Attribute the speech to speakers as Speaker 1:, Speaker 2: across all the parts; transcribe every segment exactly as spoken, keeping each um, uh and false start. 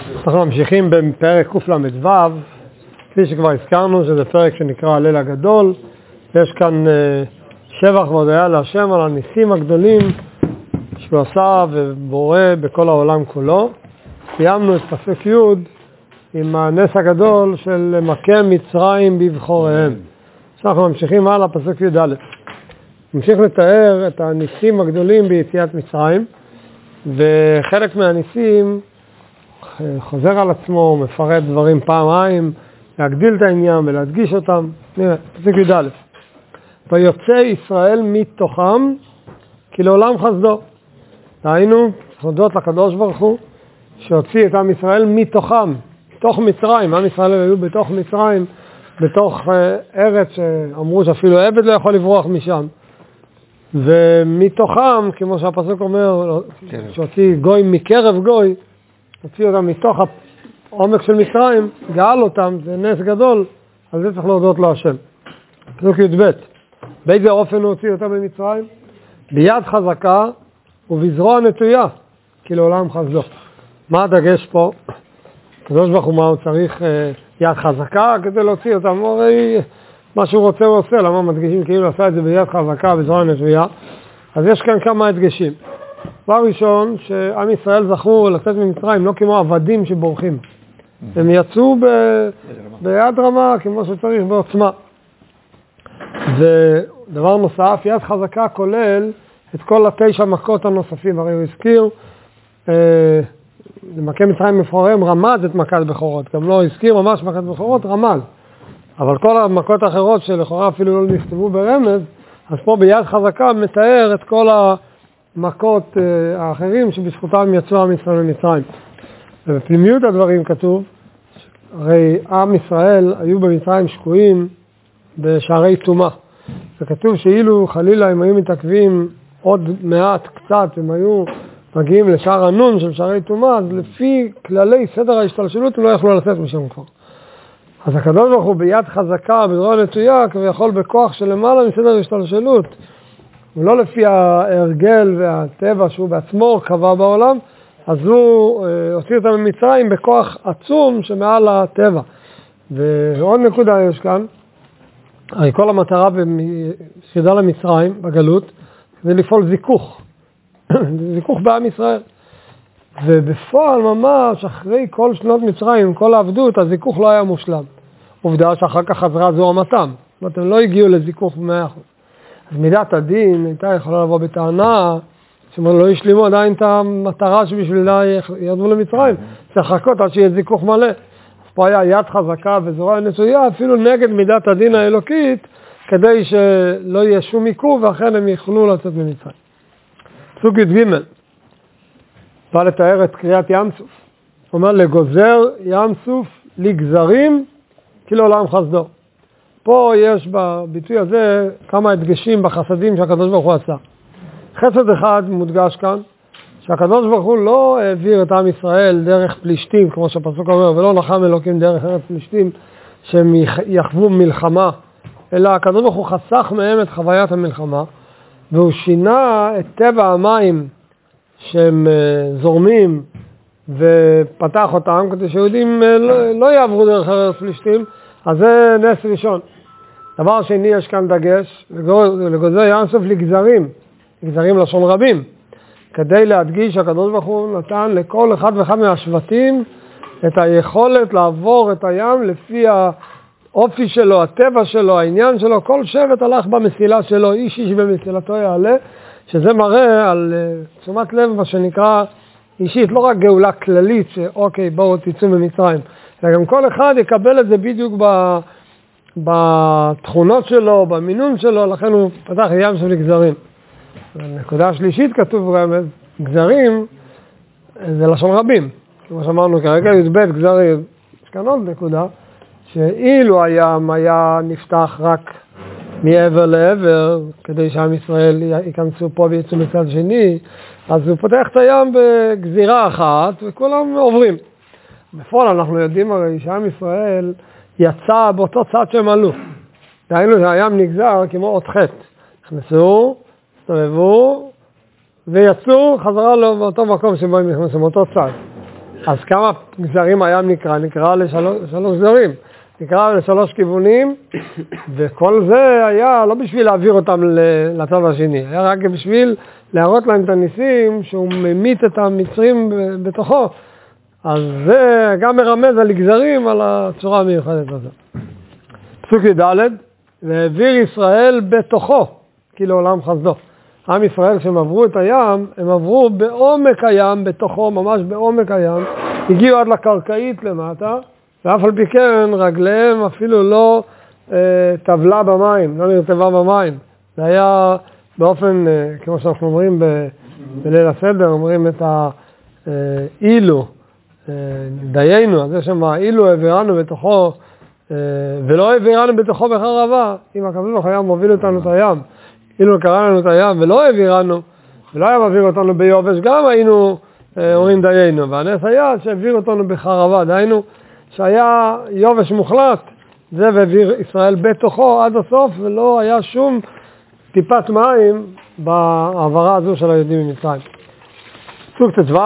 Speaker 1: אנחנו ממשיכים בפרק קל"ו, כפי שכבר הזכרנו שזה פרק שנקרא הלל הגדול. יש כאן שבח והודיה להשם על הניסים הגדולים שהוא עשה ובורא בכל העולם כולו. סיימנו את פסוק י' עם הנס הגדול של מכה מצרים בבחוריהם. אנחנו ממשיכים הלאה, פסוק י' א'. נמשיך לתאר את הניסים הגדולים ביציאת מצרים, וחלק מהניסים חוזר על עצמו, מפרט דברים פעמיים, להגדיל את העניין ולהדגיש אותם. נראה, פסוק י' א'. ויוצא ישראל מתוכם כי לעולם חסדו. דהיינו, חודות לקדוש ברוך הוא, שהוציא את עם ישראל מתוכם, מתוך מצרים. עם ישראל היו בתוך מצרים, בתוך ארץ שאמרו שאפילו עבד לא יכול לברוח משם. ומתוכם, כמו שהפסוק אומר, שהוציא גוי מקרב גוי, הוציא אותם מתוך העומק של מצרים, גאל אותם, זה נס גדול, על זה צריך להודות לו השם. פסוק י' ב'. באיזה אופן הוא הוציא אותם ממצרים? ביד חזקה ובזרוע נטויה, כי לעולם חסדו. מה הדגש פה? הקדוש ברוך הוא מה הוא צריך יד חזקה כדי להוציא אותם? הרי מה שהוא רוצה הוא עושה, למה מדגשים כאילו עשה את זה ביד חזקה בזרוע נטויה? אז יש כאן כמה הדגשים. דבר ראשון, שעם ישראל זכו לצאת ממצרים, לא כמו עבדים שבורחים. הם יצאו ב... ביד רמה, כמו שצריך בעוצמה. ודבר נוסף, יד חזקה כולל את כל התשע מכות הנוספים. הרי הוא הזכיר, אה, למכה מצרים בבחוריהם רמז את מכת בכורות. גם לא הזכיר ממש מכת בכורות, רמז. אבל כל המכות האחרות שלכאורה אפילו לא נכתבו ברמז, אז פה ביד חזקה מתאר את כל המכות אה, האחרים שבזכותם יצאו עם ישראל ממצרים. ובפנימיות הדברים כתוב, הרי עם ישראל היו במצרים שקועים בשערי תומה. וכתוב שאילו חלילה הם היו מתעכבים עוד מעט קצת, הם היו מגיעים לשער הנון של שערי תומה, אז לפי כללי סדר ההשתלשלות הם לא יכלו לצאת משם כבר. אז הקדוש ברוך הוא ביד חזקה, בזרוע נטויה, כביכול בכוח של למעלה מסדר ההשתלשלות. הוא לא לפי ההרגל והטבע שהוא בעצמו קבע בעולם, אז הוא הוציא אותם ממצרים בכוח עצום שמעל הטבע. ועוד נקודה יש כאן, הרי כל המטרה ביציאה למצרים, בגלות, זה לפעול זיכוך. זיכוך בעם ישראל. ובפועל ממש, אחרי כל שנות מצרים, כל העבדות, הזיכוך לא היה מושלם. עובדה שאחר כך חזרה זוהמתם. זאת אומרת, הם לא הגיעו לזיכוך במאה אחוז. אז מידת הדין הייתה יכולה לבוא בטענה, שאומר, לא ישלימו עדיין את המטרה שבשבילה ירדו למצרים. צריך לחכות עד שיהיה זיכוך מלא. אז פה היה יד חזקה וזרוע נטויה, אפילו נגד מידת הדין האלוקית, כדי שלא יהיה שום עיכוב, ואכן הם יוכלו לצאת ממצרים. פסוק י"ג. בא לתאר את קריאת ים סוף. הוא אומר, לגוזר ים סוף לגזרים, כי לעולם חסדו. פה יש בביטוי הזה כמה הדגשים בחסדים שהקדוש ברוך הוא עשה. חסד אחד מודגש כאן, שהקדוש ברוך הוא לא העביר את עם ישראל דרך פלישתים, כמו שהפסוק אומר, ולא נחם אלוקים דרך ארץ פלישתים, שהם יחוו מלחמה, אלא הקדוש ברוך הוא חסך מהם את חוויית המלחמה, והוא שינה את טבע המים שהם זורמים ופתח אותם, כדי שיהודים לא, לא יעברו דרך ארץ פלישתים, אז זה נס ראשון. דבר שני, יש כאן דגש, לגוזר ים סוף לגזרים, גזרים לשון רבים, כדי להדגיש שהקדוש ברוך הוא נתן לכל אחד ואחד מהשבטים את היכולת לעבור את הים לפי האופי שלו, הטבע שלו, העניין שלו. כל שבט הלך במסילה שלו, איש איש במסילתו יעלה, שזה מראה על uh, תשומת לב מה שנקרא אישית, לא רק גאולה כללית שאוקיי בואו תצאו ממצרים, אלא גם כל אחד יקבל את זה בדיוק ב, בתכונות שלו, במינון שלו, לכן הוא פתח ים של גזרים. הנקודה השלישית כתוב רמז, גזרים זה לשון רבים. כמו שאמרנו כרגע, י"ב גזרים. יש כאן עוד נקודה, שאילו הים היה נפתח רק מעבר לעבר, כדי שעם ישראל ייכנסו פה ויצאו מצד שני, אז הוא פותח את הים בגזירה אחת, וכולם עוברים. בפועל אנחנו יודעים הרי שעם ישראל יצא באותו צד שהם עלו. דהיינו שהים נגזר כמו עוד חטא. נכנסו, הסתובבו, ויצאו חזרה לו באותו מקום שבו הם נכנסו, באותו צד. אז כמה גזרים הים נקרא? נקרא לשלוש גזרים. נקרא לשלוש כיוונים, וכל זה היה לא בשביל להעביר אותם לצד השני, היה רק בשביל להראות להם את הניסים שהוא ממית את המצרים בתוכו. אז זה גם מרמז על גזרים על הצורה המיוחדת הזאת. פסוק י"ד, והעביר ישראל בתוכו, כי לעולם חסדו. עם ישראל כשהם עברו את הים, הם עברו בעומק הים, בתוכו, ממש בעומק הים, הגיעו עד לקרקעית למטה, ואף על פי כן רגליהם אפילו לא אה, טבלה במים, לא נרטבה במים. זה היה באופן, אה, כמו שאנחנו אומרים ב, בליל הסדר, אומרים את האילו, אה, דיינו, אז יש שם אילו העבירנו בתוכו, אה, ולא העבירנו בתוכו בחרבה, אם הקדוש ברוך הוא היה מוביל אותנו את הים, אילו קרא לנו את הים ולא העבירנו, ולא היה מעביר אותנו ביובש, גם היינו אה, אומרים דיינו, והנס היה שהעביר אותנו בחרבה, דיינו, שהיה יובש מוחלט, זה והעביר ישראל בתוכו עד הסוף, ולא היה שום טיפת מים בעברה הזו של היהודים ממצרים. פסוק ט"ו,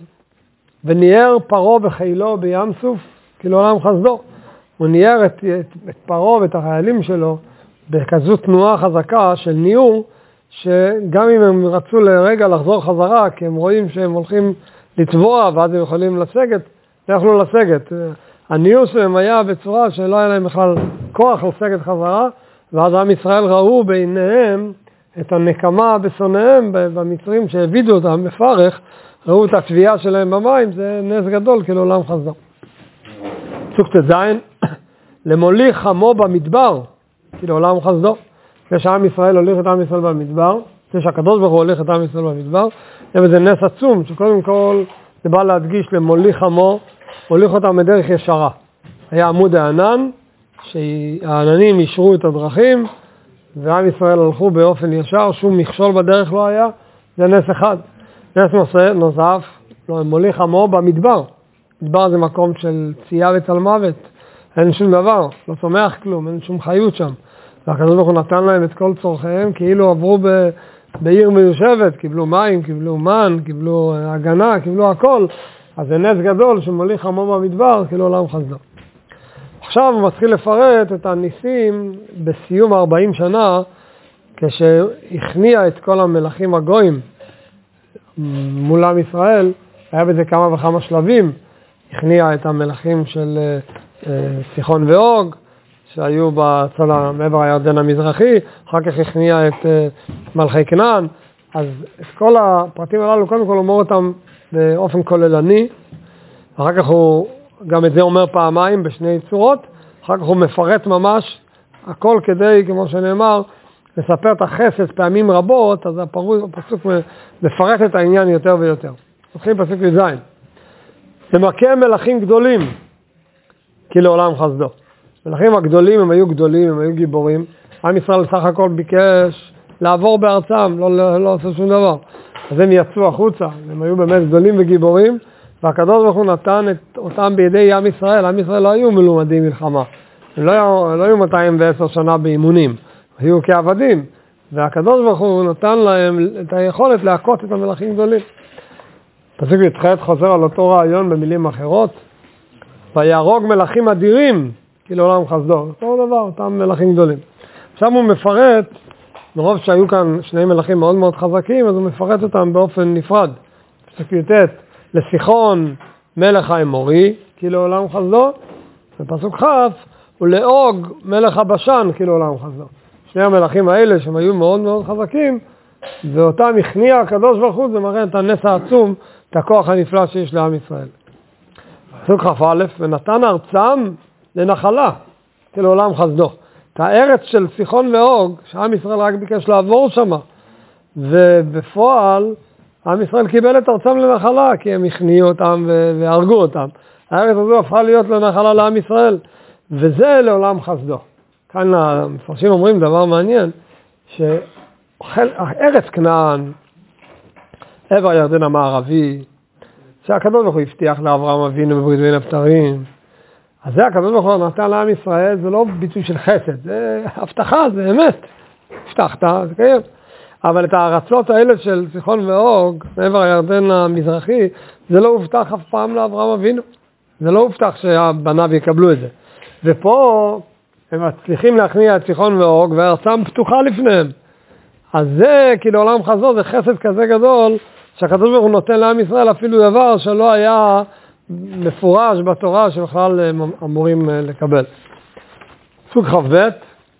Speaker 1: וניער פרעה בחילו בים סוף, כי לעולם חסדו. הוא ניער את, את, את פרעה ואת החיילים שלו בכזו תנועה חזקה של ניעור, שגם אם הם רצו לרגע לחזור חזרה, כי הם רואים שהם הולכים לטבוע, ואז הם יכולים לסגת, לא יכלו לסגת. הניעור שלהם היה בצורה שלא היה להם בכלל כוח לסגת חזרה, ואז עם ישראל ראו בעיניהם את הנקמה בשונאיהם, במצרים שהבידו אותם בפרך, ראו את התביעה שלהם במים, זה נס גדול, כי לעולם חסדו. פסוק ט"ז, למוליך עמו במדבר, כי לעולם חסדו. זה שעם ישראל הוליך את עם ישראל במדבר, זה שהקדוש ברוך הוא הוליך את עם ישראל במדבר, זה נס עצום, שקודם כל זה בא להדגיש למוליך עמו, הוליך אותם בדרך ישרה. היה עמוד הענן, שהעננים אישרו את הדרכים, ועם ישראל הלכו באופן ישר, שום מכשול בדרך לא היה, זה נס אחד. נס נוסף, מוליך עמו במדבר. מדבר זה מקום של צייה וצל מוות, אין שום דבר, לא צומח כלום, אין שום חיות שם. והקדוש ברוך הוא נתן להם את כל צורכיהם, כאילו עברו ב... בעיר מיושבת, קיבלו מים, קיבלו מן, קיבלו הגנה, קיבלו הכל. אז זה נס גדול שמוליך עמו במדבר, כאילו עולם חסדו. עכשיו הוא מתחיל לפרט את הניסים בסיום ארבעים שנה, כשהכניע את כל המלכים הגויים מול עם ישראל, היה בזה כמה וכמה שלבים, הכניע את המלכים של סיחון ואוג, שהיו בצד מעבר הירדן המזרחי, אחר כך הכניע את מלכי כנען, אז את כל הפרטים הללו, קודם כל אומר אותם באופן כוללני, אחר כך הוא גם את זה אומר פעמיים בשני צורות, אחר כך הוא מפרט ממש הכל כדי, כמו שנאמר, לספר את החסד פעמים רבות, אז הפסוק מפרט את העניין יותר ויותר. נתחיל פסוק י"ז. למכה מלכים גדולים, כי לעולם חסדו. מלכים הגדולים הם היו גדולים, הם היו גיבורים. עם ישראל סך הכל ביקש לעבור בארצם, לא, לא, לא עשו שום דבר. אז הם יצאו החוצה, הם היו באמת גדולים וגיבורים, והקדוש ברוך הוא נתן את אותם בידי עם ישראל. עם ישראל לא היו מלומדים מלחמה, הם לא היו, לא היו מאתיים ועשר שנה באימונים, היו כעבדים, והקדוש ברוך הוא נתן להם את היכולת להכות את המלכים גדולים. פסוק י"ח חוזר על אותו רעיון במילים אחרות, ויהרוג מלכים אדירים, כי לעולם חסדו, אותו דבר, אותם מלכים גדולים. עכשיו הוא מפרט, מרוב שהיו כאן שני מלכים מאוד מאוד חזקים, אז הוא מפרט אותם באופן נפרד. פסוק י"ט, לסיחון מלך האמורי, כי לעולם חסדו, ופסוק כ' ולאוג מלך הבשן, כי לעולם חסדו. שני המלכים האלה שהם היו מאוד מאוד חזקים, ואותם הכניע הקדוש ברוך הוא, זה מראה את הנס העצום, את הכוח הנפלא שיש לעם ישראל. פסוק כ"א, ונתן ארצם לנחלה, כי לעולם חסדו. את הארץ של סיחון ואוג, שעם ישראל רק ביקש לעבור שם, ובפועל עם ישראל קיבל את ארצם לנחלה, כי הם הכניעו אותם והרגו אותם. הארץ הזו הפכה להיות לנחלה לעם ישראל, וזה לעולם חסדו. כאן המפרשים אומרים דבר מעניין, שארץ כנען, עבר הירדן המערבי, שהקדוש ברוך הוא הבטיח לאברהם אבינו בברית בין הבתרים, אז זה הקדוש ברוך הוא נתן לעם ישראל, זה לא ביטוי של חסד, זה הבטחה, זה אמת. הבטחת, זה קיים. אבל את הארצות האלה של סיחון ואוג, מעבר הירדן המזרחי, זה לא הובטח אף פעם לאברהם אבינו. זה לא הובטח שהבניו יקבלו את זה. ופה הם מצליחים להכניע את סיחון ואוג, והארצם פתוחה לפניהם. אז זה, כי לעולם חזור, זה חסד כזה גדול, שהקדוש ברוך הוא נותן לעם ישראל אפילו דבר שלא היה מפורש בתורה שבכלל אמורים לקבל. סוג ח"ב,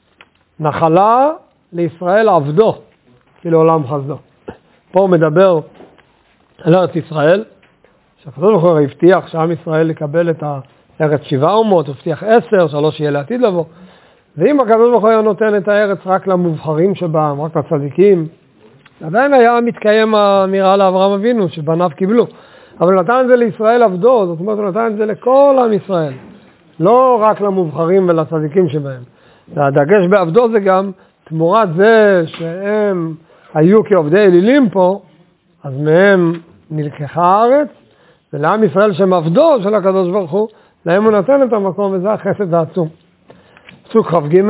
Speaker 1: נחלה לישראל עבדו, כי לעולם חסדו. פה הוא מדבר על ארץ ישראל, שהקדוש ברוך הוא הבטיח שעם ישראל יקבל את הארץ שבעה אומות, הוא הבטיח עשר, שלוש יהיה לעתיד לבוא. ואם הקדוש ברוך הוא היה נותן את הארץ רק למובחרים שבהם, רק לצדיקים, עדיין היה מתקיים האמירה לאברהם אבינו, שבניו קיבלו. אבל הוא נתן את זה לישראל עבדו, זאת אומרת, הוא נתן את זה לכל עם ישראל. לא רק למובחרים ולצדיקים שבהם. והדגש בעבדו זה גם, תמורת זה שהם היו כעובדי אלילים פה, אז מהם נלקחה הארץ, ולעם ישראל שהם עבדו של הקדוש ברוך הוא, להם הוא נתן את המקום, וזה החסד העצום. פסוק כ"ג,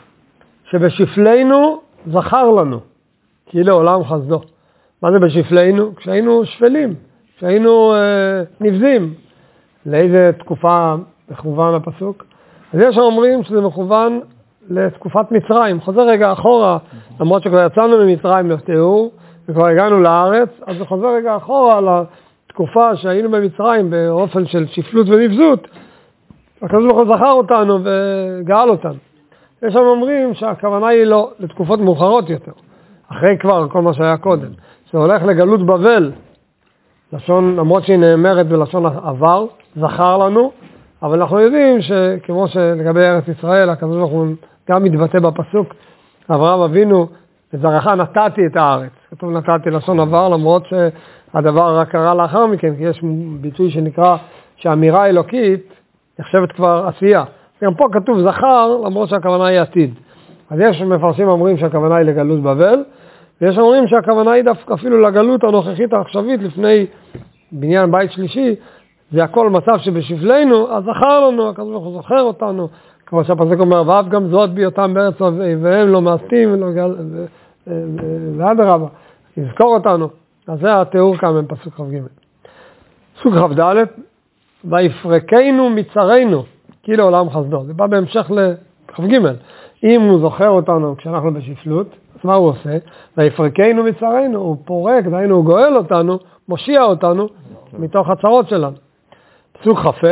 Speaker 1: שבשפלנו זכר לנו, כי לעולם חסדו. מה זה בשפלנו? כשהיינו שפלים, כשהיינו אה, נבזים. לאיזה תקופה מכוון הפסוק? אז יש אומרים שזה מכוון לתקופת מצרים. חוזר רגע אחורה, למרות שכבר יצאנו ממצרים לתיאור, וכבר הגענו לארץ, אז זה חוזר רגע אחורה לתקופה שהיינו במצרים באופן של שפלות ונבזות. הקדוש ברוך הוא זכר אותנו וגאל אותנו. יש שם אומרים שהכוונה היא לא לתקופות מאוחרות יותר, אחרי כבר כל מה שהיה קודם. זה הולך לגלות בבל, לשון, למרות שהיא נאמרת בלשון עבר, זכר לנו, אבל אנחנו יודעים שכמו שלגבי ארץ ישראל, הקדוש ברוך הוא גם מתבטא בפסוק, אברהם אבינו, לזרעך נתתי את הארץ. כתוב נתתי לשון עבר, למרות שהדבר רק קרה לאחר מכן, כי יש ביטוי שנקרא שהאמירה אלוקית נחשבת כבר עשייה. גם פה כתוב זכר, למרות שהכוונה היא עתיד. אז יש מפרשים אומרים שהכוונה היא לגלות בבל, ויש אומרים שהכוונה היא דווקא אפילו לגלות הנוכחית העכשווית לפני בניין בית שלישי, זה הכל מצב שבשפלנו, אז זכר לנו, הקדוש ברוך הוא זוכר אותנו, כמו שהפסוק אומר, ואף גם זאת בהיותם בארץ והם לא מעשתים, ואדרבה, יזכור אותנו. אז זה התיאור כאן בפסוק כ"ג. פסוק כ"ד, ויפרקנו מצרינו, כי לעולם חסדו. זה בא בהמשך לכ"ג. אם הוא זוכר אותנו כשאנחנו בשפלות, אז מה הוא עושה? ויפרקנו מצרינו, הוא פורק, דהיינו הוא גואל אותנו, מושיע אותנו מתוך הצרות שלנו. פסוק כ"ה,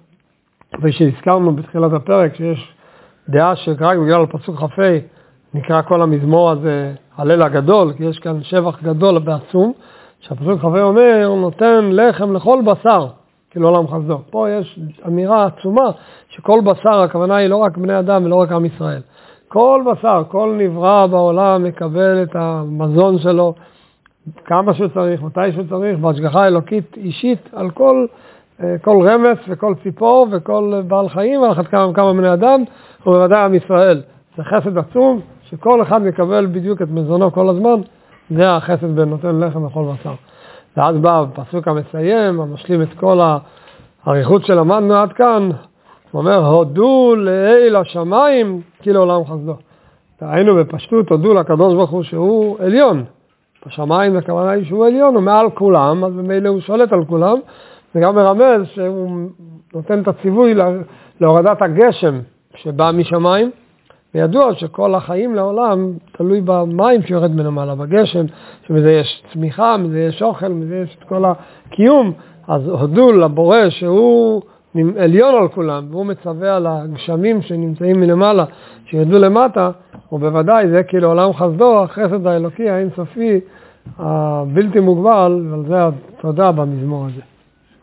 Speaker 1: ושהזכרנו בתחילת הפרק שיש דעה שרק בגלל פסוק כ"ה נקרא כל המזמור הזה הלל הגדול, כי יש כאן שבח גדול בעצום, שהפסוק כ"ה אומר, הוא נותן לחם לכל בשר, כי לעולם חסדו. פה יש אמירה עצומה שכל בשר, הכוונה היא לא רק בני אדם ולא רק עם ישראל. כל בשר, כל נברא בעולם מקבל את המזון שלו כמה שהוא צריך, מתי שהוא צריך, בהשגחה אלוקית אישית על כל, כל רמץ וכל ציפור וכל בעל חיים, על אחת כמה כמה בני אדם, ובוודאי עם ישראל. זה חסד עצום שכל אחד מקבל בדיוק את מזונו כל הזמן, זה החסד בין נותן לחם לכל בשר. ואז בא הפסוק המסיים, המשלים את כל האריכות שלמדנו עד כאן, הוא אומר, הודו לאל השמיים, כי לעולם חסדו. היינו בפשטות, הודו לקדוש ברוך הוא שהוא עליון. בשמיים הכוונה היא שהוא עליון, הוא מעל כולם, אז במילא הוא שולט על כולם, וגם מרמז שהוא נותן את הציווי להורדת הגשם שבא משמיים, וידוע שכל החיים לעולם תלוי במים שיורד מלמעלה, בגשם, שמזה יש צמיחה, מזה יש אוכל, מזה יש את כל הקיום, אז הודו לבורא שהוא עליון על כולם, והוא מצווה על הגשמים שנמצאים מלמעלה, שירדו למטה, ובוודאי זה כאילו עולם חסדו, החסד האלוקי האינסופי, הבלתי מוגבל, ועל זה התודה במזמור הזה.